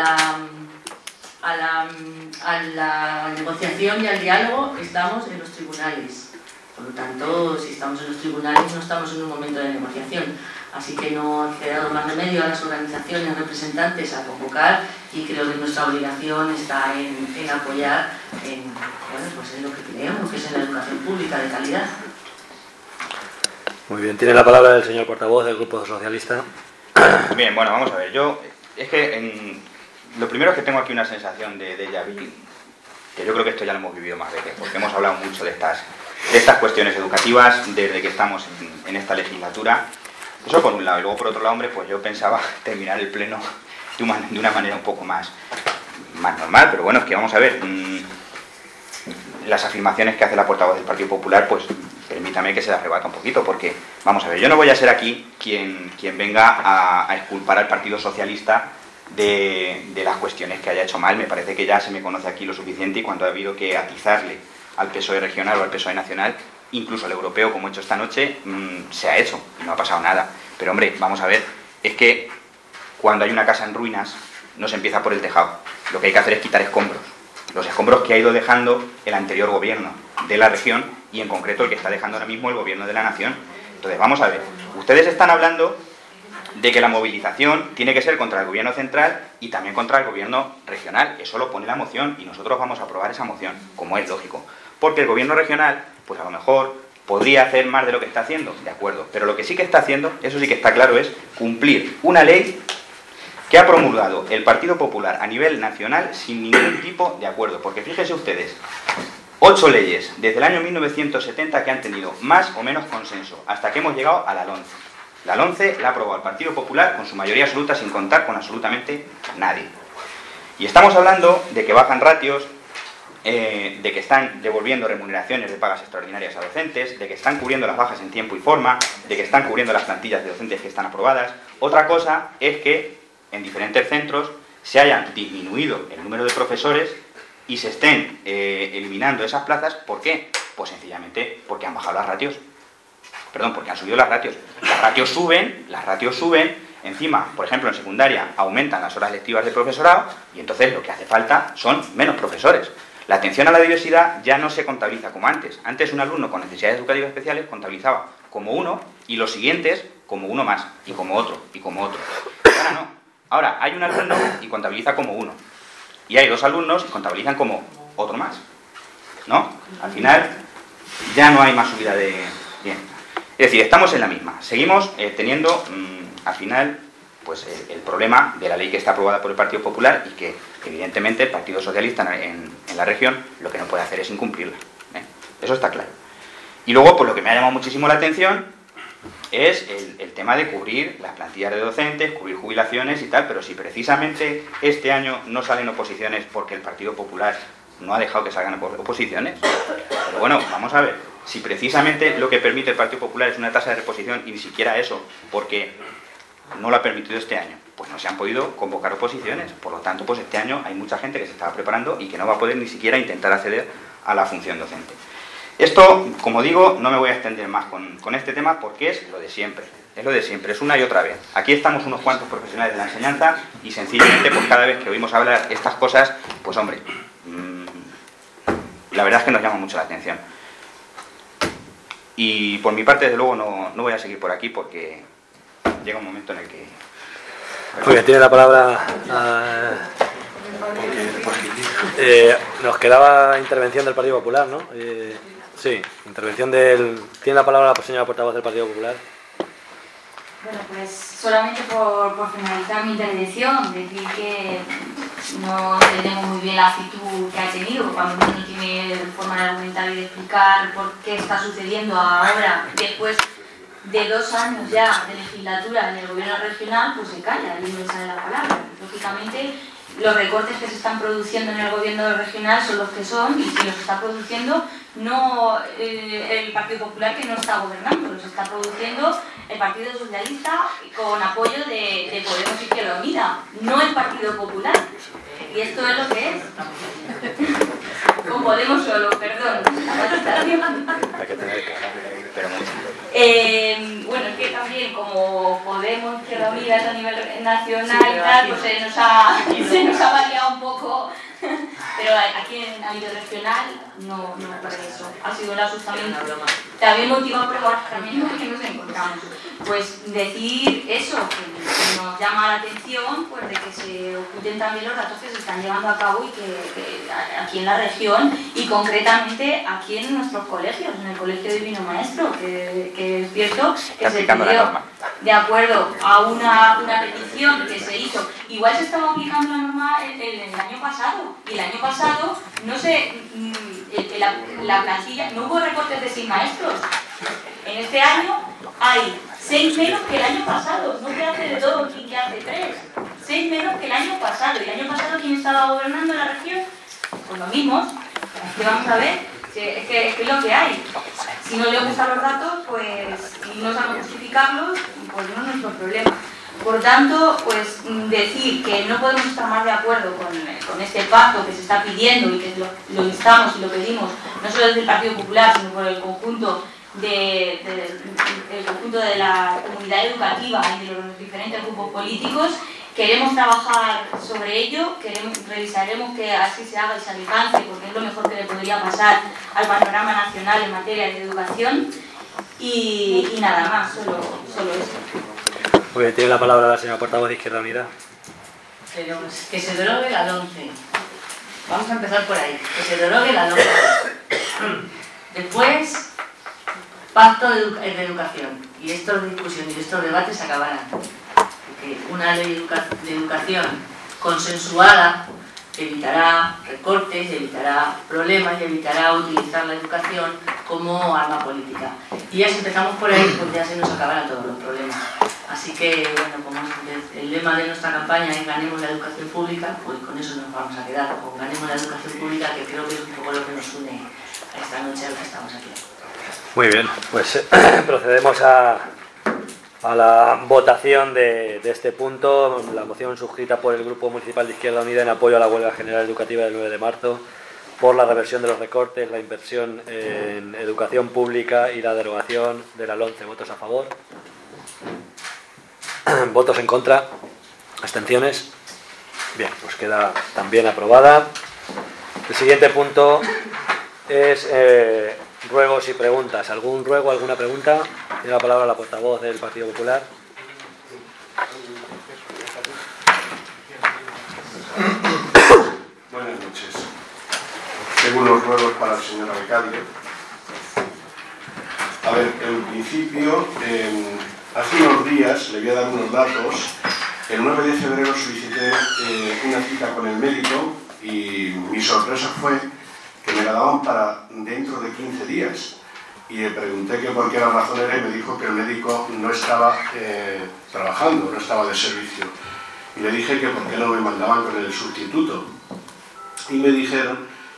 la negociación y al diálogo, estamos en los tribunales. Por lo tanto, si estamos en los tribunales, no estamos en un momento de negociación. Así que no ha quedado más remedio a las organizaciones representantes a convocar, y creo que nuestra obligación está en apoyar en lo que creemos, que es en la educación pública de calidad. Muy bien, tiene la palabra el señor portavoz del Grupo Socialista. Bien, bueno, vamos a ver. Lo primero es que tengo aquí una sensación de déjà vu, que yo creo que esto ya lo hemos vivido más veces, porque hemos hablado mucho de estas cuestiones educativas desde que estamos en esta legislatura. Eso por un lado. Y luego por otro lado, hombre, pues yo pensaba terminar el pleno de una manera un poco más normal, pero bueno, es que vamos a ver, las afirmaciones que hace la portavoz del Partido Popular, pues permítame que se las rebata un poquito, porque vamos a ver, yo no voy a ser aquí quien venga a exculpar al Partido Socialista de las cuestiones que haya hecho mal. Me parece que ya se me conoce aquí lo suficiente, y cuando ha habido que atizarle al PSOE regional o al PSOE nacional, incluso al europeo, como he hecho esta noche, se ha hecho y no ha pasado nada. Pero hombre, vamos a ver, es que cuando hay una casa en ruinas no se empieza por el tejado. Lo que hay que hacer es quitar escombros, los escombros que ha ido dejando el anterior gobierno de la región, y en concreto el que está dejando ahora mismo el gobierno de la nación. Entonces vamos a ver, ustedes están hablando de que la movilización tiene que ser contra el gobierno central y también contra el gobierno regional. Eso lo pone la moción y nosotros vamos a aprobar esa moción, como es lógico. Porque el gobierno regional, pues a lo mejor podría hacer más de lo que está haciendo, de acuerdo. Pero lo que sí que está haciendo, eso sí que está claro, es cumplir una ley que ha promulgado el Partido Popular a nivel nacional sin ningún tipo de acuerdo. Porque fíjense ustedes, 8 leyes desde el año 1970 que han tenido más o menos consenso, hasta que hemos llegado a la LOMCE. La LOMCE la ha aprobado el Partido Popular con su mayoría absoluta, sin contar con absolutamente nadie. Y estamos hablando de que bajan ratios, de que están devolviendo remuneraciones de pagas extraordinarias a docentes, de que están cubriendo las bajas en tiempo y forma, de que están cubriendo las plantillas de docentes que están aprobadas. Otra cosa es que en diferentes centros se hayan disminuido el número de profesores y se estén eliminando esas plazas. ¿Por qué? Pues sencillamente porque han bajado las ratios. Perdón, porque han subido las ratios. Las ratios suben, encima, por ejemplo, en secundaria aumentan las horas lectivas de profesorado, y entonces lo que hace falta son menos profesores. La atención a la diversidad ya no se contabiliza como antes. Antes un alumno con necesidades educativas especiales contabilizaba como uno, y los siguientes como uno más, y como otro, y como otro. Ahora no. Ahora hay un alumno y contabiliza como uno, y hay 2 alumnos y contabilizan como otro más, ¿no? Al final ya no hay más subida de... Bien. Es decir, estamos en la misma. Seguimos teniendo, al final, pues el problema de la ley que está aprobada por el Partido Popular, y que evidentemente el Partido Socialista en la región lo que no puede hacer es incumplirla, ¿eh? Eso está claro. Y luego, pues lo que me ha llamado muchísimo la atención es el tema de cubrir las plantillas de docentes, cubrir jubilaciones y tal, pero si precisamente este año no salen oposiciones porque el Partido Popular no ha dejado que salgan oposiciones. Pero bueno, vamos a ver, si precisamente lo que permite el Partido Popular es una tasa de reposición y ni siquiera eso, porque no lo ha permitido este año, pues no se han podido convocar oposiciones. Por lo tanto, pues este año hay mucha gente que se estaba preparando y que no va a poder ni siquiera intentar acceder a la función docente. Esto, como digo, no me voy a extender más con este tema porque es lo de siempre. Es lo de siempre, es una y otra vez. Aquí estamos unos cuantos profesionales de la enseñanza y sencillamente, pues cada vez que oímos hablar estas cosas, pues hombre, la verdad es que nos llama mucho la atención. Y por mi parte, desde luego, no voy a seguir por aquí porque llega un momento en el que... Porque tiene la palabra... nos quedaba intervención del Partido Popular, ¿no? Sí, intervención del... Tiene la palabra la señora portavoz del Partido Popular. Bueno, pues solamente por finalizar mi intervención, decir que no entendemos muy bien la actitud que ha tenido cuando uno no tiene forma de argumentar y de explicar por qué está sucediendo ahora, después de 2 años ya de legislatura en el gobierno regional, pues se calla y no sale la palabra. Lógicamente, los recortes que se están produciendo en el gobierno regional son los que son, y si los está produciendo no el Partido Popular, que no está gobernando, los está produciendo el Partido Socialista con apoyo de Podemos Izquierda Unida, no el Partido Popular. Y esto es lo que es. Con Podemos solo, perdón. Hay que tener pero bueno, es que también como Podemos Izquierda Unida es a nivel nacional y tal, pues se nos ha variado un poco. Pero aquí a nivel regional no para eso. Ha sido el asustamiento. También motivado por los asustamientos que nos encontramos. Pues decir eso, que nos llama la atención, pues de que se oculten también los datos que se están llevando a cabo y que aquí en la región y concretamente aquí en nuestros colegios, en el Colegio Divino Maestro, que es cierto que se pidió de acuerdo a una petición que se hizo. Igual se estaba aplicando la norma el año pasado, y el año pasado, no sé, la plantilla, no hubo recortes de 6 maestros. En este año hay 6 menos que el año pasado, no que hace de 2 ni que hace 3. 6 menos que el año pasado. ¿Y el año pasado quién estaba gobernando la región? Pues los mismos. Es que vamos a ver, es que es lo que hay. Si no le gustan los datos, pues y no saben justificarlos, pues no es nuestro problema. Por tanto, pues decir que no podemos estar más de acuerdo con este pacto que se está pidiendo y que lo instamos y lo pedimos, no solo desde el Partido Popular, sino por el conjunto de la comunidad educativa y de los diferentes grupos políticos. Queremos trabajar sobre ello, revisaremos que así se haga y se alcance, porque es lo mejor que le podría pasar al panorama nacional en materia de educación. Y nada más, solo eso. Muy bien, tiene la palabra la señora portavoz de Izquierda Unida. Que se derogue la LOMCE. Vamos a empezar por ahí. Que se derogue la LOMCE. Después, pacto de educación. Y estos discusiones y estos debates acabarán. Porque una ley de educación consensuada evitará recortes, evitará problemas y evitará utilizar la educación como arma política. Y ya si empezamos por ahí, pues ya se nos acabarán todos los problemas. Así que, bueno, como el lema de nuestra campaña es ganemos la educación pública, pues con eso nos vamos a quedar, con ganemos la educación pública, que creo que es un poco lo que nos une a esta noche a los que estamos aquí. Muy bien, pues procedemos a la votación de este punto, la moción suscrita por el Grupo Municipal de Izquierda Unida en apoyo a la huelga general educativa del 9 de marzo por la reversión de los recortes, la inversión en educación pública y la derogación de la LOMCE. ¿Votos a favor? ¿Votos en contra? ¿Abstenciones? Bien, pues queda también aprobada. El siguiente punto es ruegos y preguntas. ¿Algún ruego, alguna pregunta? Tiene la palabra la portavoz del Partido Popular. Buenas noches. Tengo unos ruegos para la señora becaria. A ver, en principio, hace unos días, le voy a dar unos datos. El 9 de febrero solicité una cita con el médico y mi sorpresa fue que me la daban para dentro de 15 días. Y le pregunté que por qué la razón era y me dijo que el médico no estaba trabajando, no estaba de servicio. Y le dije que por qué no me mandaban con el sustituto. Y me dijeron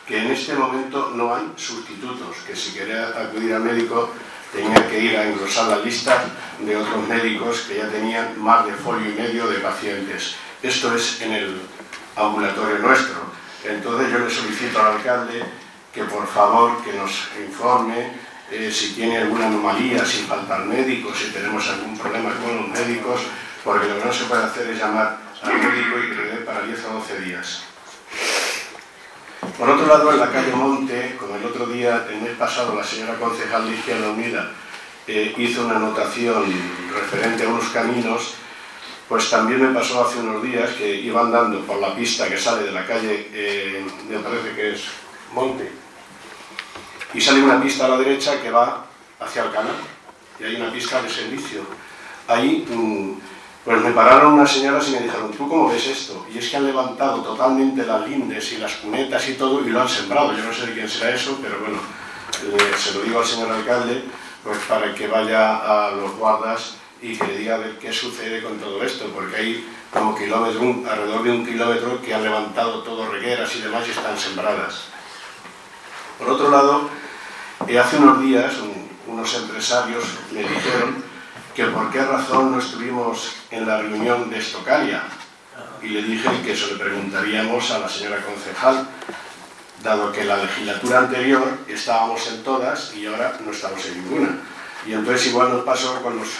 que en este momento no hay sustitutos, que si quería acudir al médico tenía que ir a engrosar la lista de otros médicos que ya tenían más de folio y medio de pacientes. Esto es en el ambulatorio nuestro. Entonces yo le solicito al alcalde que por favor que nos informe si tiene alguna anomalía, si faltan médicos, si tenemos algún problema con los médicos, porque lo que no se puede hacer es llamar al médico y que le dé para 10 o 12 días. Por otro lado, en la calle Monte, como el otro día, el mes pasado, la señora concejal de Izquierda Unida hizo una anotación referente a unos caminos, pues también me pasó hace unos días que iba andando por la pista que sale de la calle, me parece que es Monte, y sale una pista a la derecha que va hacia el canal, y hay una pista de servicio. Ahí pues me pararon unas señoras y me dijeron, ¿tú cómo ves esto? Y es que han levantado totalmente las lindes y las cunetas y todo y lo han sembrado. Yo no sé de quién será eso, pero bueno, se lo digo al señor alcalde, pues para que vaya a los guardas y que le diga a ver qué sucede con todo esto, porque hay como alrededor de 1 kilómetro que han levantado todo regueras y demás y están sembradas. Por otro lado, hace unos días unos empresarios me dijeron que por qué razón no estuvimos en la reunión de Estocalia, y le dije que eso le preguntaríamos a la señora concejal, dado que la legislatura anterior estábamos en todas y ahora no estamos en ninguna. Y entonces igual nos pasó con los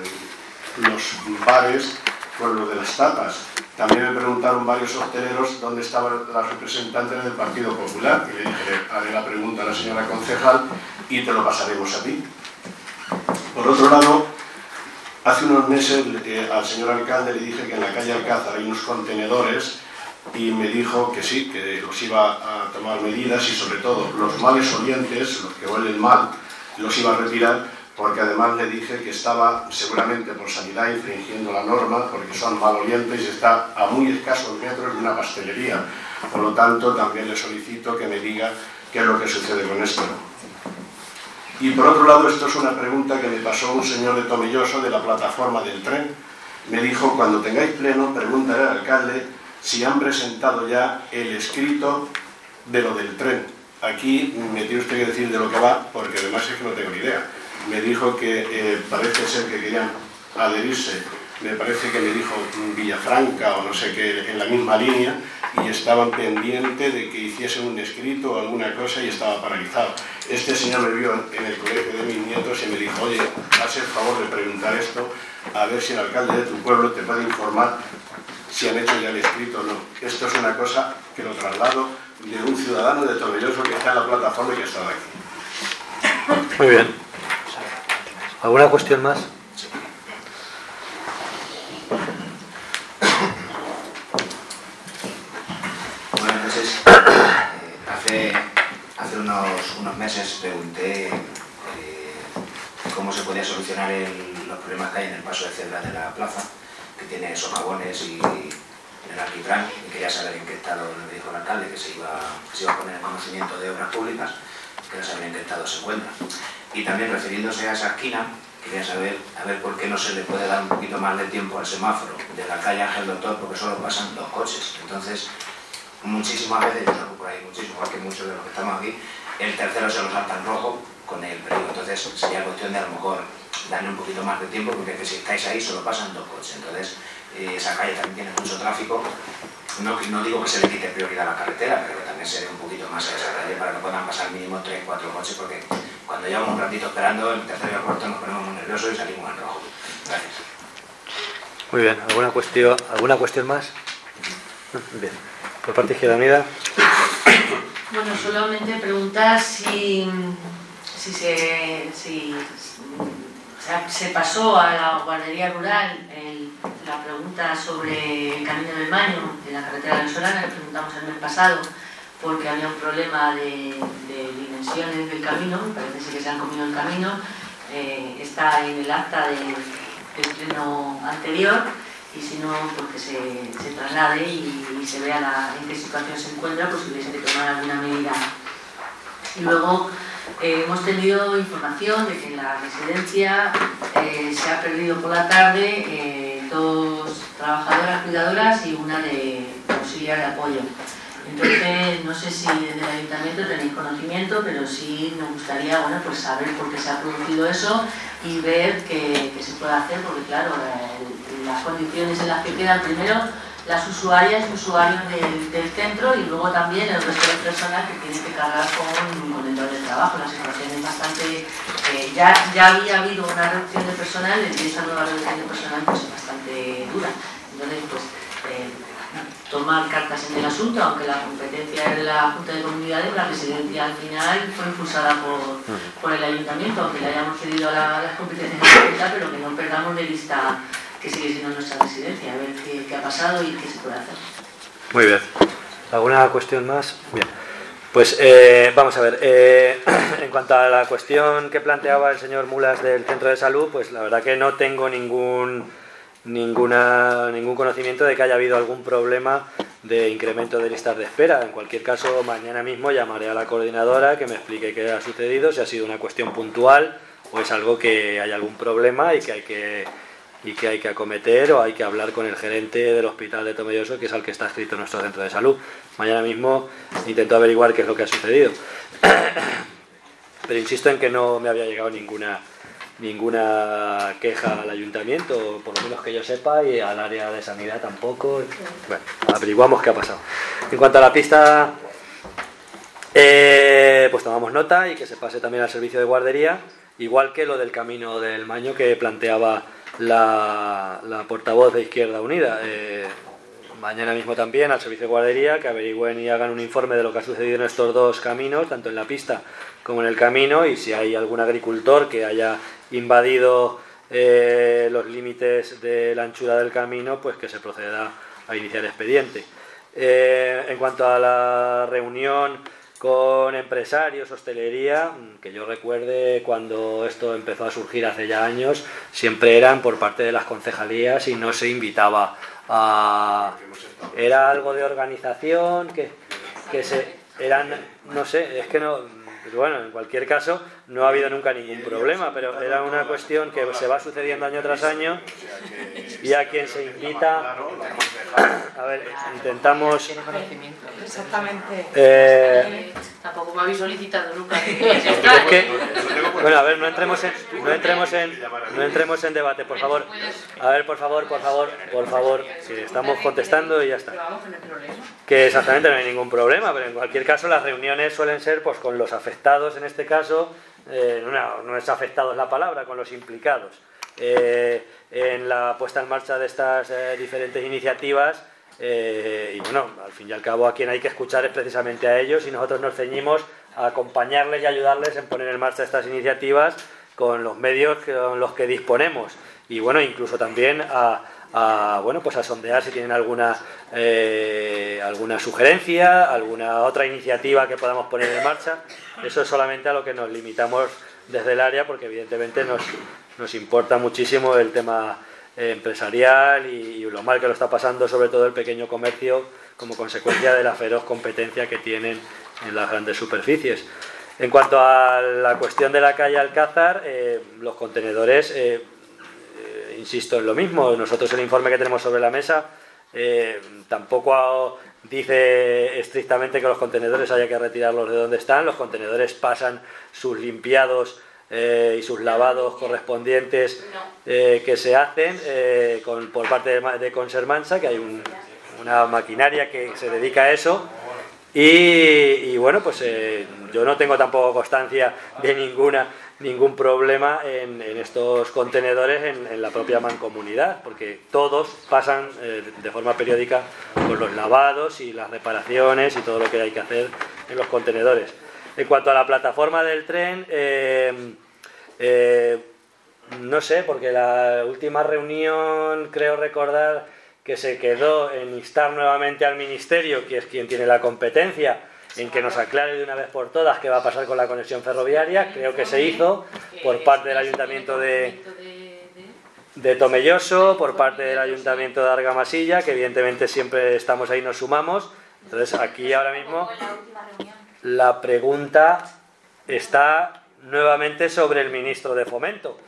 bares, con lo de las tapas. También me preguntaron varios hosteleros dónde estaban las representantes del Partido Popular, y le dije, haré la pregunta a la señora concejal y te lo pasaremos a ti. Por otro lado, hace unos meses al señor alcalde le dije que en la calle Alcázar hay unos contenedores y me dijo que sí, que los iba a tomar medidas y sobre todo los males olientes, los que huelen mal, los iba a retirar, porque además le dije que estaba seguramente por sanidad infringiendo la norma porque son malolientes y está a muy escasos metros de una pastelería. Por lo tanto, también le solicito que me diga qué es lo que sucede con esto. Y por otro lado, esto es una pregunta que me pasó un señor de Tomelloso de la plataforma del tren. Me dijo, cuando tengáis pleno, pregúntale al alcalde si han presentado ya el escrito de lo del tren. Aquí me tiene usted que decir de lo que va, porque además es que no tengo ni idea. Me dijo que parece ser que querían adherirse, me parece que me dijo Villafranca o no sé qué, en la misma línea, y estaban pendientes de que hiciesen un escrito o alguna cosa y estaba paralizado. Este señor me vio en el colegio de mis nietos y me dijo, oye, haz el favor de preguntar esto, a ver si el alcalde de tu pueblo te puede informar si han hecho ya el escrito o no. Esto es una cosa que lo traslado de un ciudadano de Tomelloso que está en la plataforma y que estaba aquí. Muy bien. ¿Alguna cuestión más? Bueno, entonces, hace unos meses pregunté cómo se podía solucionar los problemas que hay en el paso de cebra de la plaza, que tiene socavones y el alquitrán, y quería saber en qué estado, me dijo el alcalde, que se iba a poner en conocimiento de obras públicas, quería saber en qué estado se encuentra. Y también refiriéndose a esa esquina, quería saber a ver por qué no se le puede dar un poquito más de tiempo al semáforo de la calle Ángel Doctor, porque solo pasan 2 coches. Entonces, muchísimas veces, yo salgo por ahí muchísimo, igual que muchos de los que estamos aquí, el tercero se lo salta en rojo con el peligro. Entonces sería cuestión de a lo mejor darle un poquito más de tiempo, porque es que si estáis ahí solo pasan 2 coches. Entonces esa calle también tiene mucho tráfico. No digo que se le quite prioridad a la carretera, pero que también se dé un poquito más a esa calle para que puedan pasar mínimo 3 o 4 coches, porque cuando llevamos un ratito esperando, el tercero y el cuarto nos ponemos muy nerviosos y salimos en rojo. Gracias. Muy bien. ¿Alguna cuestión más? Bien. Por parte de Izquierda Unida. Bueno, solamente preguntar si se pasó a la guardería rural la pregunta sobre el camino del Maño de la carretera venezolana. Le preguntamos el mes pasado porque había un problema de dimensiones del camino, parece que se han comido el camino, está en el acta del pleno anterior, y si no, pues que se traslade y se vea en qué situación se encuentra, pues si hubiese que tomar alguna medida. Y luego hemos tenido información de que en la residencia se ha perdido por la tarde 2 trabajadoras cuidadoras y una de auxiliar de apoyo. Entonces, no sé si desde el ayuntamiento tenéis conocimiento, pero sí nos gustaría, bueno, pues saber por qué se ha producido eso y ver qué se puede hacer, porque claro, las condiciones en las que quedan primero las usuarias y usuarios del centro y luego también el resto de personas que tienen que cargar con el doble trabajo. La situación es bastante... ya había habido una reducción de personal y esa nueva reducción de personal pues es bastante dura. Entonces, pues, tomar cartas en el asunto, aunque la competencia es de la Junta de Comunidades, la residencia al final fue impulsada por el ayuntamiento, aunque le hayamos cedido las competencias a la Junta, pero que no perdamos de vista que sigue siendo nuestra residencia, a ver qué ha pasado y qué se puede hacer. Muy bien. ¿Alguna cuestión más? Bien. Pues vamos a ver. En cuanto a la cuestión que planteaba el señor Mulas del centro de salud, pues la verdad que no tengo ningún conocimiento de que haya habido algún problema de incremento de listas de espera. En cualquier caso, mañana mismo llamaré a la coordinadora que me explique qué ha sucedido, si ha sido una cuestión puntual o es algo que hay algún problema y que hay que acometer, o hay que hablar con el gerente del hospital de Tomelloso, que es al que está adscrito nuestro centro de salud. Mañana mismo intento averiguar qué es lo que ha sucedido. Pero insisto en que no me había llegado ninguna queja al ayuntamiento, por lo menos que yo sepa, y al área de sanidad tampoco. Bueno, averiguamos qué ha pasado. En cuanto a la pista, pues tomamos nota y que se pase también al servicio de guardería, igual que lo del camino del Maño que planteaba la portavoz de Izquierda Unida. Mañana mismo también al servicio de guardería que averigüen y hagan un informe de lo que ha sucedido en estos dos caminos, tanto en la pista como en el camino, y si hay algún agricultor que haya invadido los límites de la anchura del camino, pues que se proceda a iniciar expediente. En cuanto a la reunión con empresarios, hostelería, que yo recuerde cuando esto empezó a surgir hace ya años, siempre eran por parte de las concejalías y no se invitaba a... Era algo de organización, que se... eran, no sé, es que no... Pero bueno, en cualquier caso, no ha habido nunca ningún problema, pero era una cuestión que se va sucediendo año tras año, y a quien se invita... A ver, intentamos... Exactamente. Tampoco me habéis solicitado nunca. Bueno, a ver, no entremos en debate, por favor. A ver, por favor, que estamos contestando y ya está. Que exactamente no hay ningún problema, pero en cualquier caso las reuniones suelen ser pues con los afectados, en este caso, no es afectados la palabra, con los implicados en la puesta en marcha de estas diferentes iniciativas. Y bueno, al fin y al cabo a quien hay que escuchar es precisamente a ellos, y nosotros nos ceñimos a acompañarles y ayudarles en poner en marcha estas iniciativas con los medios con los que disponemos, y bueno, incluso también bueno, pues a sondear si tienen alguna sugerencia, alguna otra iniciativa que podamos poner en marcha. Eso es solamente a lo que nos limitamos desde el área, porque evidentemente nos importa muchísimo el tema empresarial y lo mal que lo está pasando sobre todo el pequeño comercio como consecuencia de la feroz competencia que tienen en las grandes superficies. En cuanto a la cuestión de la calle Alcázar, los contenedores, insisto en lo mismo. Nosotros el informe que tenemos sobre la mesa tampoco dice estrictamente que los contenedores haya que retirarlos de donde están. Los contenedores pasan sus limpiados y sus lavados correspondientes que se hacen por parte de Consermansa, que hay una maquinaria que se dedica a eso, y bueno, pues yo no tengo tampoco constancia de ningún problema en estos contenedores en la propia mancomunidad, porque todos pasan de forma periódica por los lavados y las reparaciones y todo lo que hay que hacer en los contenedores. En cuanto a la plataforma del tren, no sé, porque la última reunión creo recordar que se quedó en instar nuevamente al Ministerio, que es quien tiene la competencia, en que nos aclare de una vez por todas qué va a pasar con la conexión ferroviaria. Creo que se hizo por parte del Ayuntamiento de Tomelloso, por parte del Ayuntamiento de Argamasilla, que evidentemente siempre estamos ahí, nos sumamos. Entonces aquí ahora mismo la pregunta está nuevamente sobre el ministro de Fomento,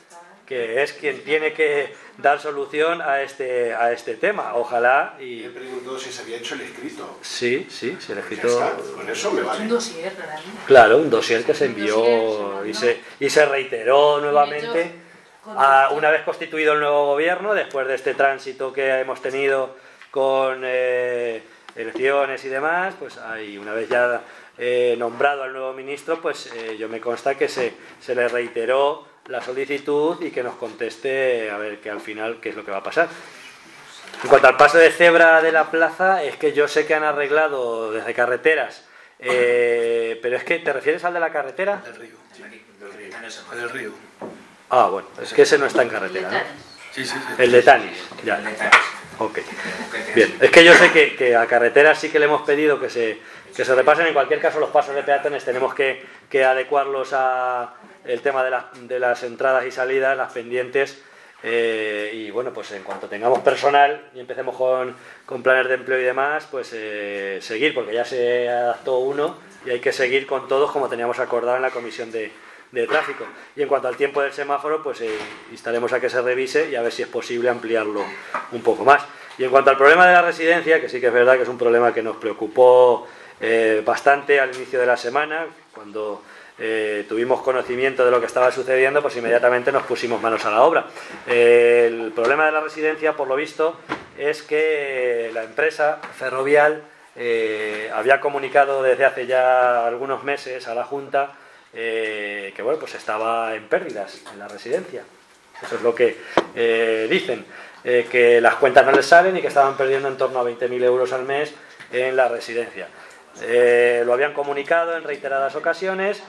que es quien tiene que dar solución a este tema. Ojalá y... Me preguntó si se había hecho el escrito. Sí, el escrito... Ya está, con eso me vale. Un dossier, realmente. Claro, un dossier que se envió y se reiteró nuevamente una vez constituido el nuevo gobierno, después de este tránsito que hemos tenido con elecciones y demás, pues ahí, una vez ya nombrado al nuevo ministro, pues yo me consta que se le reiteró la solicitud y que nos conteste a ver que al final qué es lo que va a pasar. En cuanto al paso de cebra de la plaza, es que yo sé que han arreglado desde carreteras, pero es que, ¿te refieres al de la carretera? Del río. Del río. Ah, bueno, es que ese no está en carretera, ¿no? Sí. El de Tanis, ya. Ok. Bien, es que yo sé que a carreteras sí que le hemos pedido que se repasen. En cualquier caso, los pasos de peatones tenemos que adecuarlos a el tema de las entradas y salidas, las pendientes, y bueno, pues en cuanto tengamos personal y empecemos con planes de empleo y demás, pues seguir, porque ya se adaptó uno y hay que seguir con todos como teníamos acordado en la comisión de tráfico. Y en cuanto al tiempo del semáforo, pues instaremos a que se revise y a ver si es posible ampliarlo un poco más. Y en cuanto al problema de la residencia, que sí que es verdad que es un problema que nos preocupó bastante al inicio de la semana, cuando tuvimos conocimiento de lo que estaba sucediendo, pues inmediatamente nos pusimos manos a la obra. El problema de la residencia, por lo visto, es que la empresa Ferrovial había comunicado desde hace ya algunos meses a la Junta que bueno, pues estaba en pérdidas en la residencia. Eso es lo que dicen, que las cuentas no les salen y que estaban perdiendo en torno a 20.000 euros al mes en la residencia. Lo habían comunicado en reiteradas ocasiones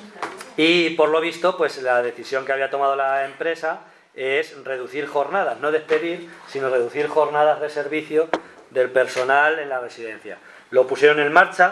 y por lo visto pues la decisión que había tomado la empresa es reducir jornadas, no despedir, sino reducir jornadas de servicio del personal en la residencia. Lo pusieron en marcha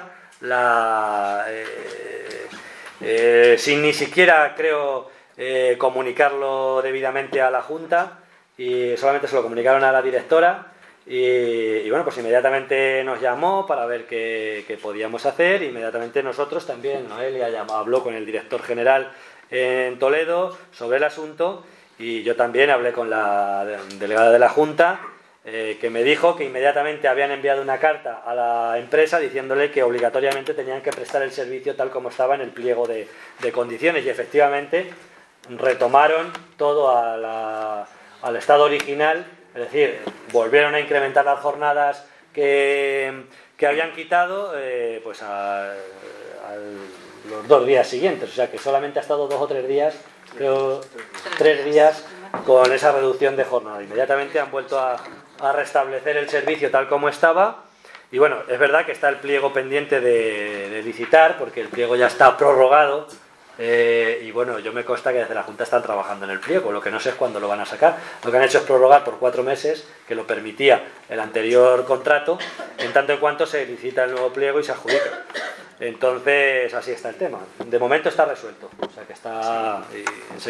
sin ni siquiera, creo, comunicarlo debidamente a la Junta, y solamente se lo comunicaron a la directora. Y bueno, pues inmediatamente nos llamó para ver qué podíamos hacer. Inmediatamente nosotros también, Noelia habló con el director general en Toledo sobre el asunto, y yo también hablé con la delegada de la Junta, que me dijo que inmediatamente habían enviado una carta a la empresa diciéndole que obligatoriamente tenían que prestar el servicio tal como estaba en el pliego de condiciones, y efectivamente retomaron todo al estado original. Es decir, volvieron a incrementar las jornadas que habían quitado pues a los 2 días siguientes. O sea que solamente ha estado 2 o 3 días, creo 3 días, con esa reducción de jornada. Inmediatamente han vuelto a restablecer el servicio tal como estaba. Y bueno, es verdad que está el pliego pendiente de licitar, porque el pliego ya está prorrogado. Y bueno, yo me consta que desde la Junta están trabajando en el pliego, lo que no sé es cuándo lo van a sacar. Lo que han hecho es prorrogar por 4 meses, que lo permitía el anterior contrato, en tanto en cuanto se licita el nuevo pliego y se adjudica. Entonces así está el tema. De momento está resuelto, o sea que está...